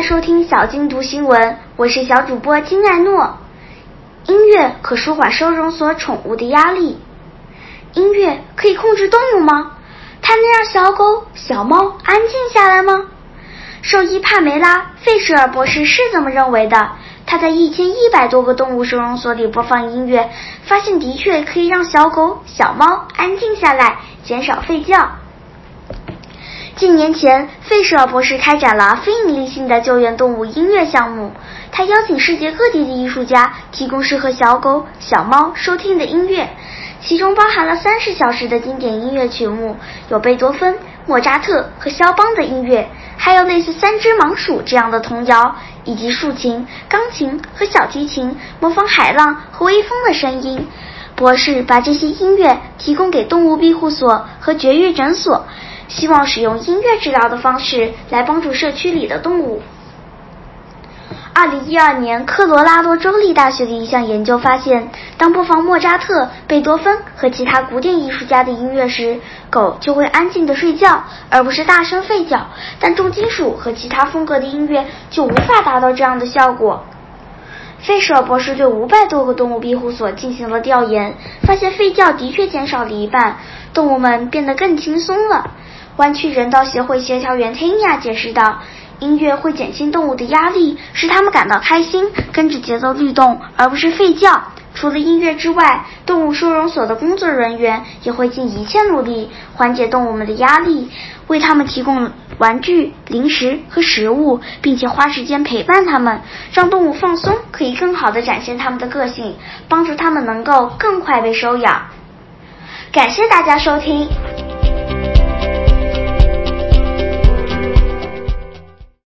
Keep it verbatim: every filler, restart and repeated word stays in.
收听小金读新闻，我是小主播金艾诺。音乐可舒缓收容所宠物的压力。音乐可以控制动物吗？它能让小狗、小猫安静下来吗？兽医帕梅拉·费舍尔博士是这么认为的。他在一千一百多个动物收容所里播放音乐，发现的确可以让小狗、小猫安静下来，减少吠叫。近年前，费舍尔博士开展了非营利性的救援动物音乐项目。他邀请世界各地的艺术家提供适合小狗、小猫收听的音乐，其中包含了三十小时的经典音乐曲目，有贝多芬、莫扎特和肖邦的音乐，还有类似三只盲鼠这样的童谣，以及竖琴、钢琴和小提琴模仿海浪和微风的声音。博士把这些音乐提供给动物庇护所和绝育诊所，希望使用音乐治疗的方式来帮助社区里的动物。二零一二年，科罗拉多州立大学的一项研究发现，当播放莫扎特、贝多芬和其他古典艺术家的音乐时，狗就会安静地睡觉，而不是大声吠叫，但重金属和其他风格的音乐就无法达到这样的效果。费舍尔博士对五百多个动物庇护所进行了调研，发现吠叫的确减少了一半，动物们变得更轻松了。湾区人道协会协调员忒尼亚解释道，音乐会减轻动物的压力，使它们感到开心，跟着节奏律动，而不是吠叫。除了音乐之外，动物收容所的工作人员也会尽一切努力缓解动物们的压力，为它们提供玩具、零食和食物，并且花时间陪伴它们，让动物放松，可以更好地展现它们的个性，帮助它们能够更快被收养。感谢大家收听。